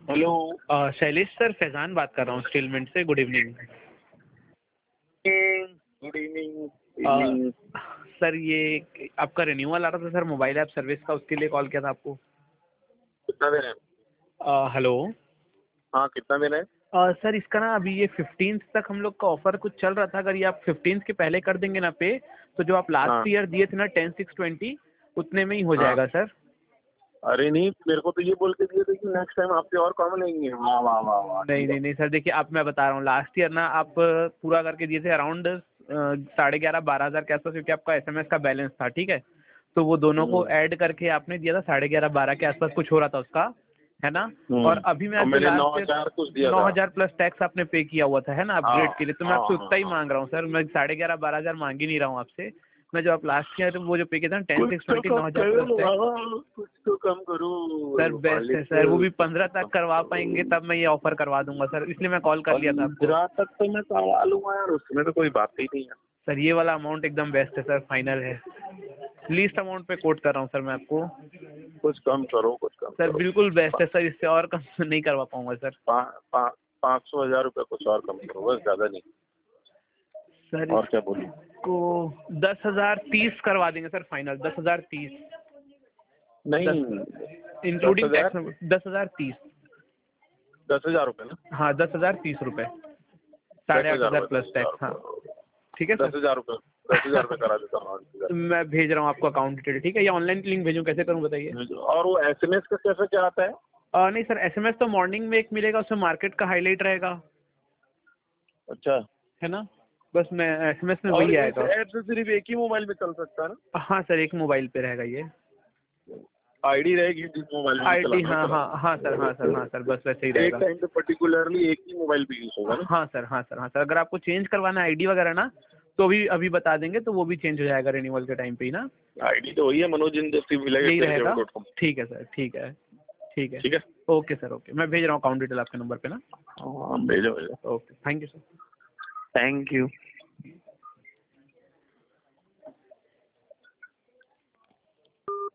Hello. Shailesh sir, Faizan बात कर रहा हूँ स्टीलमेंट से। Good evening. Good evening. Sir ये आपका रिन्यूअल आ रहा था सर मोबाइल ऐप सर्विस का, उसके लिए कॉल किया था आपको। कितना देना है? हेलो। हाँ, कितना देना है? सर इसका ना अभी ये 15th तक हम लोग का ऑफर कुछ चल रहा था। अगर ये आप 15th के पहले कर देंगे ना पे, तो जो आप लास्ट हाँ ईयर दिए थे ना 10/6/20 उतने में ही हो हाँ। जाएगा सर। अरे नहीं, मेरे को तो ये बोल के दिए थे कि नेक्स्ट टाइम आपसे और कम लेंगे। वाह वाह वाह वाह, नहीं ठीक है। नहीं नहीं सर, देखिए आप, मैं बता रहा हूँ लास्ट ईयर ना आप पूरा करके दिए थे अराउंड 11,500-12,000 के आसपास, क्योंकि आपका एसएमएस का बैलेंस था, ठीक है। तो वो दोनों को ऐड करके आपने दिया था 11,500-12,000 के आसपास कुछ हो रहा था उसका, है ना। और अभी मैं और आपसे मैंने लास्ट ईयर 9,000 कुछ दिया था। 9,000 प्लस टैक्स आपने पे किया हुआ था, है ना, हाँ अपग्रेड के लिए। तो मैं हाँ आपसे हाँ उतना ही हाँ। मांग रहा हूँ सर, मैं 11,500-12,000 मांग ही नहीं रहा हूँ आपसे। मैं जो आप लास्ट ईयर वो जो पे किया था ना कुछ तो 10/6/20 कम 9,000 करो प्लस टैक्स। बाबा, कुछ तो कम करो। सर बेस्ट है सर, वो भी कुछ 15 तो तक कम करवा पाएंगे करो। तब मैं ये ऑफर करवा दूंगा सर, इसलिए मैं कॉल कर लिया था आपको। 15 तक तो मैं करवा लूंगा यार, उसमें तो कोई बात ही नहीं है। सर ये वाला अमाउंट एकदम बेस्ट है सर, फाइनल है। लीस्ट अमाउंट पे कोट कर रहा हूँ सर मैं आपको। कुछ कम करो, कुछ कम सर करो। बिल्कुल बेस्ट है सर, इससे और कम नहीं करवा पाऊंगा सर। 500,000 रुपये कुछ और कम करो, बस, ज्यादा नहीं। सर और क्या बोलूं? इसको 10,030 करवा देंगे सर, फाइनल 10,030। नहीं, इंक्लूडिंग 10,000। टैक्स 10,030। 10,000 रुपये ना? हाँ 10,030 रुपये, 10,000 रुपये, 8,500 प्लस 10,000 टैक्स, हाँ। रुपये। ठीक है सर। 10,000 रुपये, 10,000 रुपये करा देता हूँ, 8,000। मैं भेज रहा हूँ आपको अकाउंट डिटेल, ठीक है, या ऑनलाइन लिंक भेजूँ, कैसे करूँ बताइए। और वो एसएमएस का कैसे क्या आता है? नहीं सर, एसएमएस तो मॉर्निंग में एक मिलेगा, उसमें मार्केट का हाईलाइट रहेगा, अच्छा। है ना। बस मैं एसएमएस में और वही इस आएगा। ऐप से सिर्फ एक ही मोबाइल में चल सकता है ना? हाँ सर, एक मोबाइल पे रहेगा ये। आईडी रहेगी जिस मोबाइल में भी आईडी, चलाना हो हाँ चला हाँ हाँ सर, हाँ सर, हाँ सर, बस वैसे ही सकते। एक रहेगा। टाइम पे पर्टिकुलरली एक ही मोबाइल पे यूज होगा ना? हाँ सर, हाँ सर, हाँ सर, अगर आपको चेंज करवाना है आईडी वगैरह ना, तो भी अभी बता देंगे तो वो भी चेंज हो जाएगा रिन्यूअल के टाइम पे ही ना। आईडी तो वही है, मनोज इंडस्ट्री यही रहेगा। villages.com। ठीक है सर, ठीक है। ठीक है। ठीक है। ओके सर, ओके, मैं भेज रहा हूँ अकाउंट डिटेल आपके नंबर पे ना। हाँ, भेजो भेजो। Okay, thank you sir. Thank you.